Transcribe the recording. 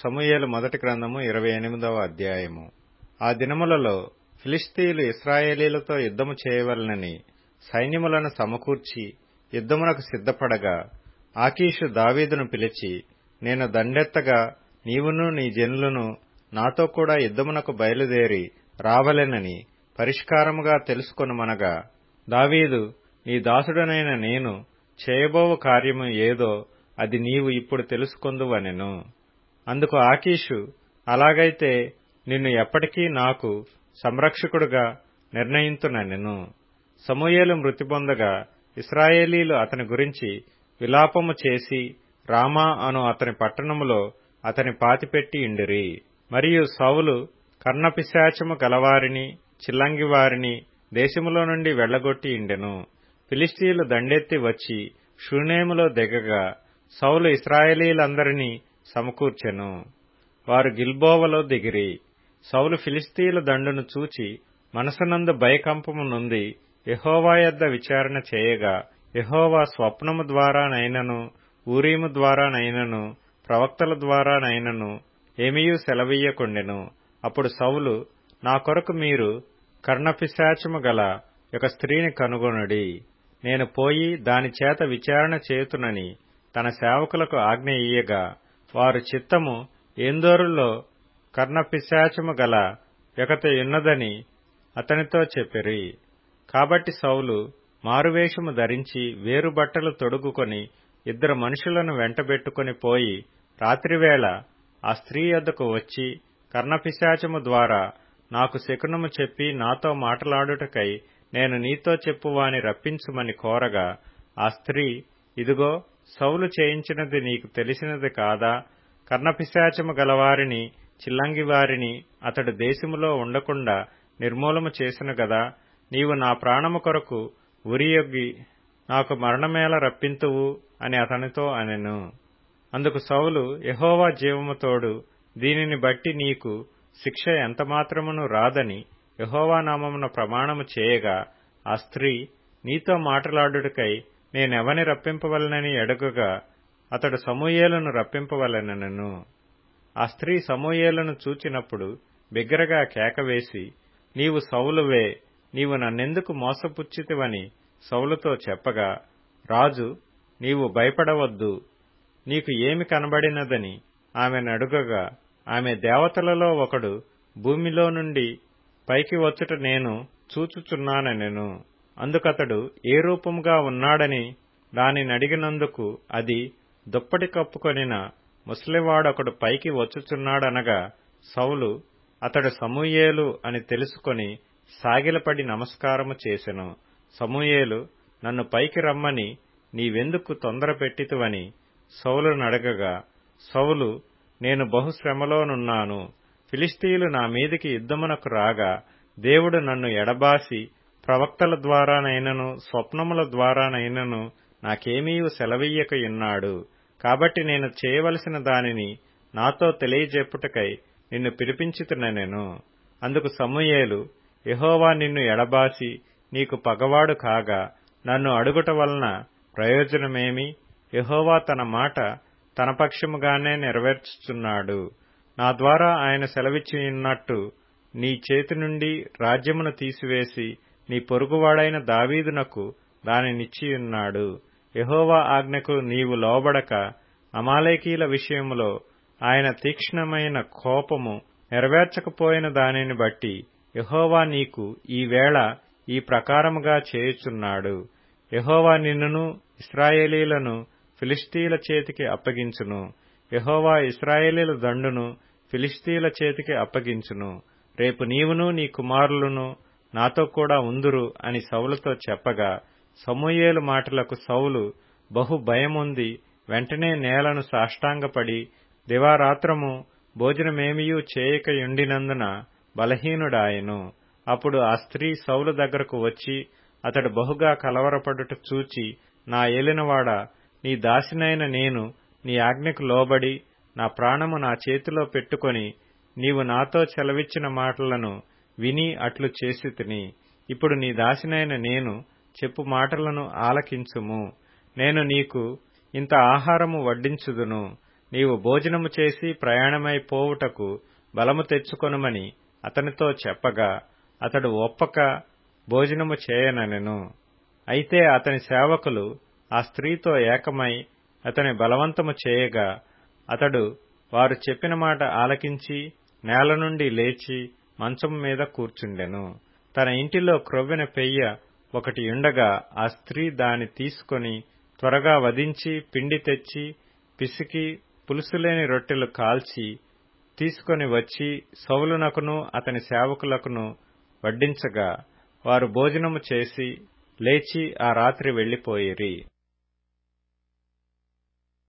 సమూయేలు మొదటి గ్రంథము 28వ అధ్యాయము. ఆ దినములలో ఫిలిష్తీయులు ఇశ్రాయేలీలతో యుద్ధము చేయవలెనని సైన్యములను సమకూర్చి యుద్ధమునకు సిద్ధపడగా, ఆకీషు దావీదును పిలిచి, నేను దండెత్తగా నీవును నీ జనులను నాతో కూడా యుద్ధమునకు బయలుదేరి రావలెనని పరిష్కారముగా తెలుసుకొనుమనగా, దావీదు, నీ దాసుడనైన నేను చేయబోవు కార్యము ఏదో అది నీవు ఇప్పుడు తెలుసుకొందువనెను. అందుకు ఆకీషు, అలాగైతే నిన్ను ఎప్పటికీ నాకు సంరక్షకుడుగా నిర్ణయింతుననెను. సమూయేలు మృతి పొందగా ఇశ్రాయేలీలు అతని గురించి విలాపము చేసి రామా అను అతని పట్టణములో అతని పాతిపెట్టి ఇండిరి. మరియు సౌలు కర్ణపిశాచము గలవారిని చిల్లంగివారిని దేశములో నుండి వెళ్లగొట్టి ఇండెను. ఫిలిష్తీయులు దండెత్తి వచ్చి షూనేములో దిగగా సౌలు ఇశ్రాయేలీలందరినీ సమకూర్చెను. వారు గిల్బోవలో దిగిరి. సౌలు ఫిలిష్తీయుల దండును చూచి మనసునందు భయకంపము నొంది యెహోవా యొద్ద విచారణ చేయగా, యెహోవా స్వప్నము ద్వారానైనను ఊరీము ద్వారానైనను ప్రవక్తల ద్వారానైనను ఏమీయూ సెలవీయకుండెను. అప్పుడు సౌలు, నా కొరకు మీరు కర్ణపిశాచము గల ఒక స్త్రీని కనుగొనుడి, నేను పోయి దాని చేత విచారణ చేతునని తన సేవకులకు ఆజ్ఞ ఇయ్యగా, వారు చిత్తము ఏందోరులో కర్ణపిశాచము గల ఒకతి ఉన్నదని అతనితో చెప్పిరి. కాబట్టి సౌలు మారువేషము ధరించి వేరు బట్టలు తొడుగుకొని 2 మనుషులను వెంటబెట్టుకుని పోయి రాత్రివేళ ఆ స్త్రీ యొద్దకు వచ్చి, కర్ణపిశాచము ద్వారా నాకు శకునము చెప్పి నాతో మాటలాడుటకై నేను నీతో చెప్పువాని రప్పించుమని కోరగా, ఆ స్త్రీ, ఇదిగో సౌలు చేయించినది నీకు తెలిసినది కాదా? కర్ణపిశాచము గలవారిని చిల్లంగివారిని అతడు దేశములో ఉండకుండా నిర్మూలము చేసెను గదా, నీవు నా ప్రాణము కొరకు ఉరియొగ్గి నాకు మరణమేల రప్పింతువు అని అతనితో అనెను. అందుకు సౌలు, యెహోవా జీవము తోడు, దీనిని బట్టి నీకు శిక్ష ఎంతమాత్రమును రాదని యెహోవా నామమున ప్రమాణము చేయగా, ఆ స్త్రీ, నీతో మాటలాడుటకై నేనెవని రప్పింపవలెనని అడుగగా, అతడు సమూయేలును రప్పింపవలెననెను. ఆ స్త్రీ సమూయేలును చూచినప్పుడు బిగ్గరగా కేకవేసి, నీవు సౌలువే, నీవు నన్నెందుకు మోసపుచ్చితివని సౌలుతో చెప్పగా, రాజు, నీవు భయపడవద్దు, నీకు ఏమి కనబడినదని ఆమెనడుగగా, ఆమె, దేవతలలో ఒకడు భూమిలో నుండి పైకి వచ్చుట నేను చూచుచున్నానెను. అందుకతడు ఏ రూపముగా ఉన్నాడని దానినడిగినందుకు అది, దుప్పటి కప్పుకొనిన ముసలివాడొకడు పైకి వచ్చుచున్నాడనగా, సౌలు అతడు సమూయేలు అని తెలుసుకొని సాగిలపడి నమస్కారము చేసెను. సమూయేలు, నన్ను పైకి రమ్మని నీవెందుకు తొందర పెట్టితివని సౌలునడగగా, సౌలు, నేను బహుశ్రమలోనున్నాను. ఫిలిష్తీయులు నా మీదికి యుద్ధమునకు రాగా దేవుడు నన్ను ఎడబాసి ప్రవక్తల ద్వారానైనను స్వప్నముల ద్వారానైనను నాకేమీయూ సెలవీయకయున్నాడు. కాబట్టి నేను చేయవలసిన దానిని నాతో తెలియజెప్పుటకై నిన్ను పిలిపించితినెను. అందుకు సమూయేలు, యెహోవా నిన్ను ఎడబాసి నీకు పగవాడు కాగా నన్ను అడుగుట వలన ప్రయోజనమేమి? యెహోవా తన మాట తన పక్షముగానే నెరవేర్చుచున్నాడు. నా ద్వారా ఆయన సెలవిచ్చియున్నట్టు నీ చేతి నుండి రాజ్యమును తీసివేసి నీ పొరుగువాడైన దావీదునకు దానినిచ్చియున్నాడు. యెహోవా ఆజ్ఞకు నీవు లోబడక అమాలేకీల విషయములో ఆయన తీక్ష్ణమైన కోపము నెరవేర్చకపోయిన దానిని బట్టి యెహోవా నీకు ఈ వేళ ఈ ప్రకారముగా చేయుచున్నాడు. యెహోవా నిన్నును ఇశ్రాయేలీలను ఫిలిష్తీయుల చేతికి అప్పగించును. యెహోవా ఇశ్రాయేలీల దండును ఫిలిష్తీయుల చేతికి అప్పగించును. రేపు నీవును నీ కుమారులను నాతో కూడా ఉందురు అని సౌలుతో చెప్పగా, సమూయేలు మాటలకు సౌలు బహు భయముంది వెంటనే నేలను సాష్టాంగపడి దివారాత్రము భోజనమేమియూ చేయకయుండినందున బలహీనుడాయెను. అప్పుడు ఆ స్త్రీ సౌలు దగ్గరకు వచ్చి అతడు బహుగా కలవరపడుట చూచి, నా ఏలినవాడా, నీ దాసినైన నేను నీ ఆజ్ఞకు లోబడి నా ప్రాణము నా చేతిలో పెట్టుకొని నీవు నాతో సెలవిచ్చిన మాటలను విని అట్లు చేసితిని. ఇప్పుడు నీ దాసినైన నేను చెప్పు మాటలను ఆలకించుము. నేను నీకు ఇంత ఆహారము వడ్డించుదును. నీవు భోజనము చేసి ప్రయాణమై పోవుటకు బలము తెచ్చుకొనుమని అతనితో చెప్పగా అతడు ఒప్పక భోజనము చేయననెను. అయితే అతని సేవకులు ఆ స్త్రీతో ఏకమై అతని బలవంతము చేయగా అతడు వారు చెప్పిన మాట ఆలకించి నేల నుండి లేచి మంచము మీద కూర్చుండెను. తన ఇంటిలో క్రొవ్విన పెయ్య ఒకటి ఉండగా ఆ స్త్రీ దాని తీసుకొని త్వరగా వధించి పిండి తెచ్చి పిసికి పులుసులేని రొట్టెలు కాల్చి తీసుకొని వచ్చి సౌలునకును అతని సేవకులకును వడ్డించగా వారు భోజనము చేసి లేచి ఆ రాత్రి వెళ్లిపోయిరి.